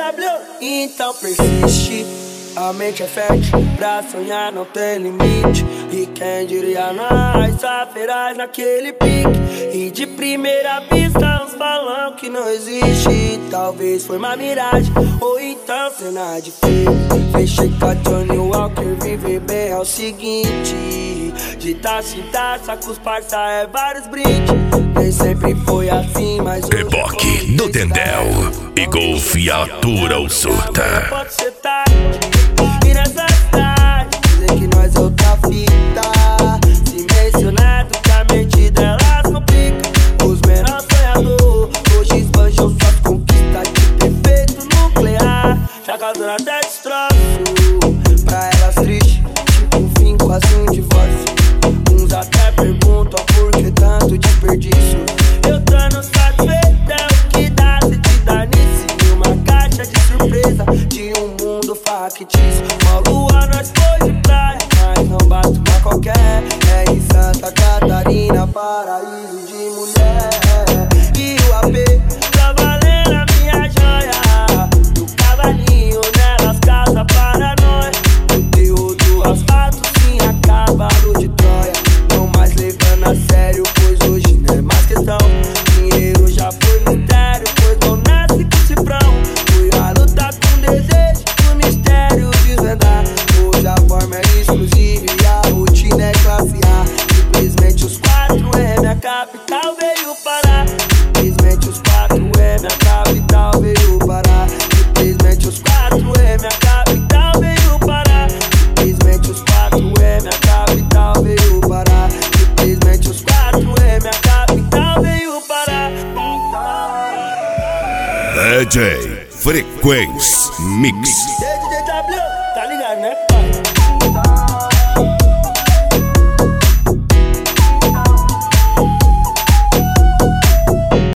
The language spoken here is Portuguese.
Então persiste, a mente é fértil, pra sonhar não tem limite. E quem diria nós, só feraz naquele pique. E de primeira vista uns balão que não existe. Talvez foi uma miragem, ou então cena de filme. Fechei com a Johnny Walker, viver bem é o seguinte: de taça em taça com os parça é vários brindes. Nem sempre foi assim, mas hoje Reboque do Dendel e Golf atura o surta. pode ser tarde, e nessa cidade dizer que nós é outra fita. Se mencionado que a mente delas complica. Os menores sonhadores hoje esbanjam suas conquistas de ter feito nuclear. Já causando até destroço pra elas triste, tipo um fim, quase um divórcio. Uns até perguntam por que tanto desperdício. Eu tô no satisfeito, é o que dá se te dar nisso. E uma caixa de surpresa de um mundo factício. Uma lua nós foi de praia, mas não basta uma qualquer. É em Santa Catarina, paraíso de mulher. E o AP tá valendo a minha joia. E o cavalinho nelas casa para nós. Conteúdo asfalto sim, a cavalo de Troia. Não mais levando a sério, pois hoje não é mais questão. Dinheiro já foi mistério, pois não nasce com cifrão. Fui a lutar com desejo, o mistério desvendar. Hoje a forma é exclusiva e a rotina é classe A. Simplesmente os 4M, a capital veio parar. Simplesmente os 4M, a capital veio parar. Simplesmente os 4M, a capital veio parar. Simplesmente os 4M, a capital veio parar. Simplesmente os 4M, a capital veio parar. DJ Frequência Mix. DJW, tá ligado, né, pai?